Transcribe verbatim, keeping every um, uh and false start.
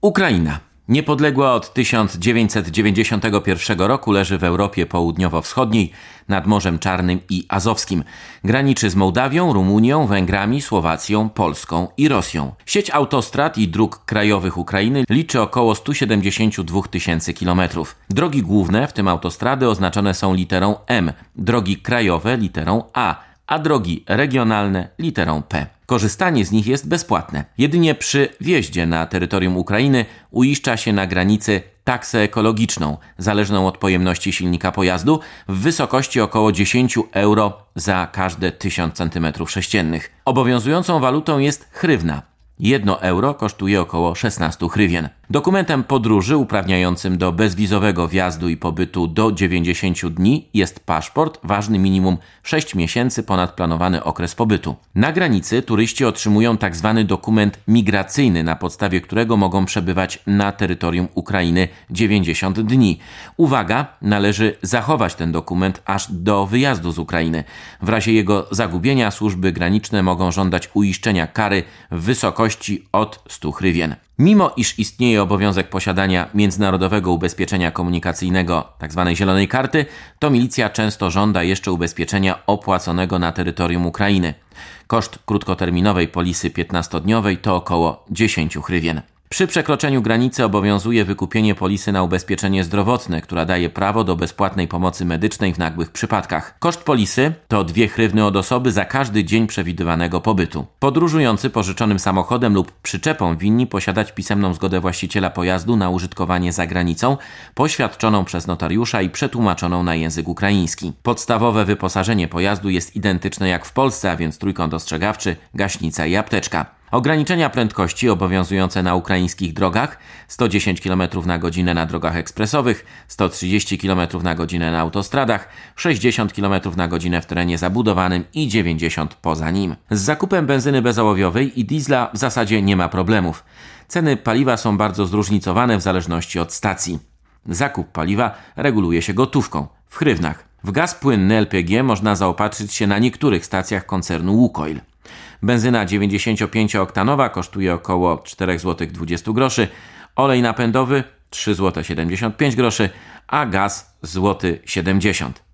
Ukraina. Niepodległa od tysiąc dziewięćset dziewięćdziesiątego pierwszego roku, leży w Europie Południowo-Wschodniej, nad Morzem Czarnym i Azowskim. Graniczy z Mołdawią, Rumunią, Węgrami, Słowacją, Polską i Rosją. Sieć autostrad i dróg krajowych Ukrainy liczy około sto siedemdziesiąt dwa tysięcy kilometrów. Drogi główne, w tym autostrady, oznaczone są literą M, drogi krajowe literą A, a drogi regionalne literą P. Korzystanie z nich jest bezpłatne. Jedynie przy wjeździe na terytorium Ukrainy uiszcza się na granicy taksę ekologiczną, zależną od pojemności silnika pojazdu, w wysokości około dziesięć euro za każde tysiąc centymetrów sześciennych. Obowiązującą walutą jest hrywna. Jedno euro kosztuje około szesnaście hrywien. Dokumentem podróży uprawniającym do bezwizowego wjazdu i pobytu do dziewięćdziesięciu dni jest paszport ważny minimum sześć miesięcy ponad planowany okres pobytu. Na granicy turyści otrzymują tzw. dokument migracyjny, na podstawie którego mogą przebywać na terytorium Ukrainy dziewięćdziesiąt dni. Uwaga, należy zachować ten dokument aż do wyjazdu z Ukrainy. W razie jego zagubienia służby graniczne mogą żądać uiszczenia kary w wysokości od stu hrywien. Mimo iż istnieje obowiązek posiadania międzynarodowego ubezpieczenia komunikacyjnego, tzw. zielonej karty, to milicja często żąda jeszcze ubezpieczenia opłaconego na terytorium Ukrainy. Koszt krótkoterminowej polisy piętnastodniowej to około dziesięć hrywien. Przy przekroczeniu granicy obowiązuje wykupienie polisy na ubezpieczenie zdrowotne, która daje prawo do bezpłatnej pomocy medycznej w nagłych przypadkach. Koszt polisy to dwie hrywny od osoby za każdy dzień przewidywanego pobytu. Podróżujący pożyczonym samochodem lub przyczepą winni posiadać pisemną zgodę właściciela pojazdu na użytkowanie za granicą, poświadczoną przez notariusza i przetłumaczoną na język ukraiński. Podstawowe wyposażenie pojazdu jest identyczne jak w Polsce, a więc trójkąt ostrzegawczy, gaśnica i apteczka. Ograniczenia prędkości obowiązujące na ukraińskich drogach: sto dziesięć kilometrów na godzinę na drogach ekspresowych, sto trzydzieści kilometrów na godzinę na autostradach, sześćdziesiąt kilometrów na godzinę w terenie zabudowanym i dziewięćdziesiąt poza nim. Z zakupem benzyny bezołowiowej i diesla w zasadzie nie ma problemów. Ceny paliwa są bardzo zróżnicowane w zależności od stacji. Zakup paliwa reguluje się gotówką, w hrywnach. W gaz płynny L P G można zaopatrzyć się na niektórych stacjach koncernu Łukoil. Benzyna dziewięćdziesięciopięcioktanowa kosztuje około cztery złote dwadzieścia groszy, olej napędowy trzy złote siedemdziesiąt pięć groszy, a gaz złoty siedemdziesiąt.